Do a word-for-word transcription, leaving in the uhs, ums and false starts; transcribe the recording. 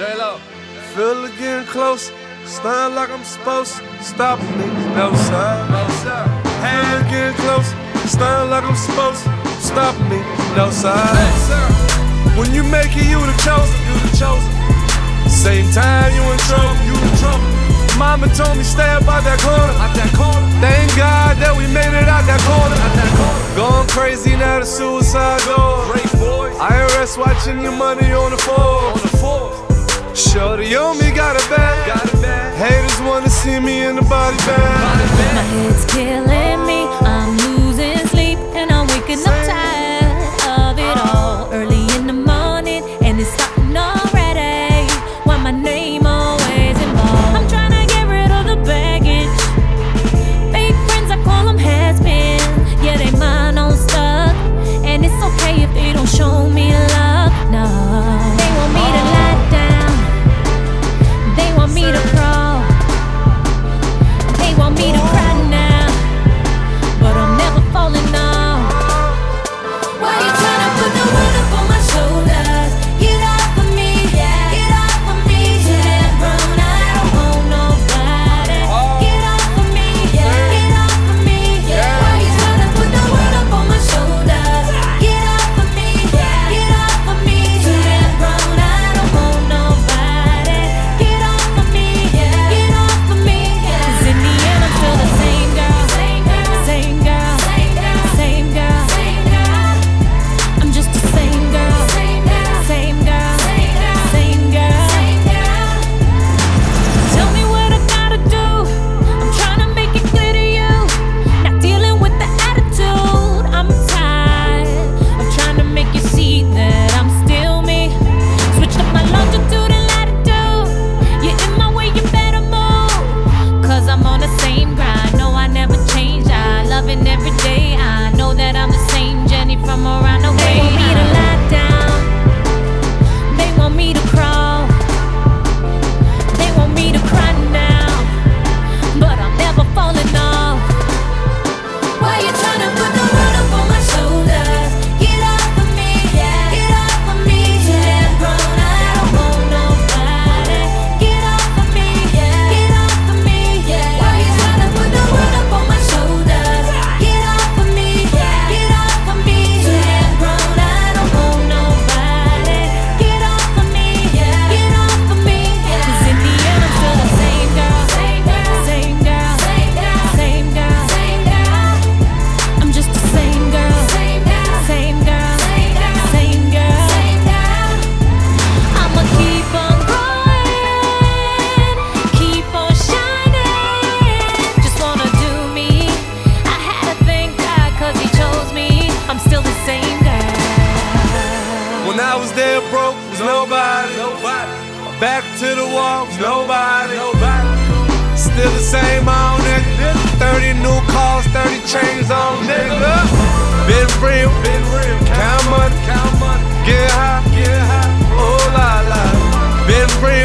J-Lo. Feel it getting close, stun like I'm supposed to stop me. No sir, No, sir. hand getting close, stun like I'm supposed to stop me. No sir. Hey, sir. When you make it, you the chosen, you the chosen. Same time you in trouble, you in trouble. Mama told me stay about that corner, Out that corner. Thank God that we made it out that corner. Out that corner. Going crazy now, the suicide door. Great boys. I R S watching your money on the floor. On the fourth. Shorty on me got a bag. Got it bad. Haters wanna see me in the body bag. Got it My bad. head's killing me, I'm losing sleep, and I'm waking up tired of it all. Early in the morning, and it's starting already. Why my name always involved? I'm trying to get rid of the baggage. Fake friends, I call them has-been. Yeah, they mine on stuck, and it's okay if they don't show me love. No, they want me to lie down, they want me to crawl, they want me to cry now, but I'm never falling off. Why you tryna put the weight up on my shoulders? Get off of me, get off of me. That brown, I don't want nobody. Get off of me, get off of me. Why you tryna put the weight up on my shoulders? Get off of me, get off of me. That brown, I don't want nobody. Get off of me, get off of me. 'Cause in the end I'm still the same girl, same girl, same girl, same girl, same girl. I'm just the same girl, same girl, same girl, same girl. Tell me what I gotta do, I'm tryna make it clear to you. Not dealing with the attitude, I'm tired of trying to make you see that I'm still me. Switched up my longitude and latitude. You're in my way, you better move, 'cause I'm on the same grind. No, I never change, I love it every day. I know that I'm the same Jenny from around the way. They want me to lie down, they want me to crawl, they want me to cry now, but I'm never falling off. Why you tryna put the weight up on my shoulders? Get off of me, get off of me. That brown, I don't want nobody. Get off of me, get off of me. Why you tryna put the weight up on my shoulders? Get off of me, get off of me. That brown, I don't want nobody. Get off of me, get off of me. 'Cause in the end I'm still the same girl, same girl, same girl, same girl, same girl. I'm just the same girl, same girl, same girl, same girl. I'ma keep on growing, keep on shining. Just wanna do me. I had to thank God 'cause He chose me. I'm still the same girl. When I was there broke, was nobody. Nobody. Back to the wall, was nobody. Nobody. Still the same on nigga. thirty new cars, thirty chains on nigga. Been real, Been real. count money, Count money. get high, Get high. oh la la. Been real.